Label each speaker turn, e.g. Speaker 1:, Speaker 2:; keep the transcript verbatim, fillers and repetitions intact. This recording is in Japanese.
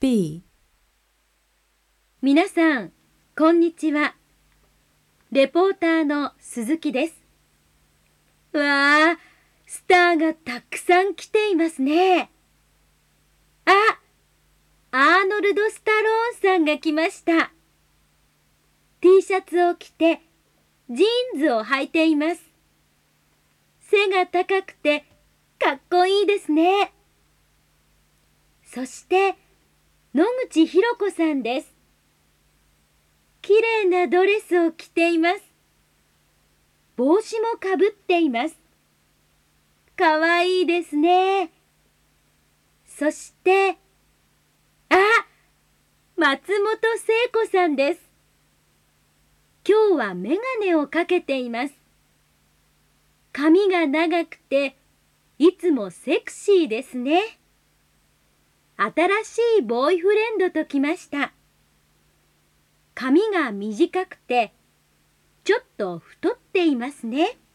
Speaker 1: B、
Speaker 2: 皆さん、こんにちは。レポーターの鈴木です。わあ、スターがたくさん来ていますね。あ、アーノルド・スタローンさんが来ました。T シャツを着て、ジーンズを履いています。背が高くて、かっこいいですね。そして、野口ひろ子さんです。きれいなドレスを着ています。帽子もかぶっています。かわいいですね。そして、あ、松本聖子さんです。今日はメガネをかけています。髪が長くて、いつもセクシーですね。新しいボーイフレンドと来ました。髪が短くて、ちょっと太っていますね。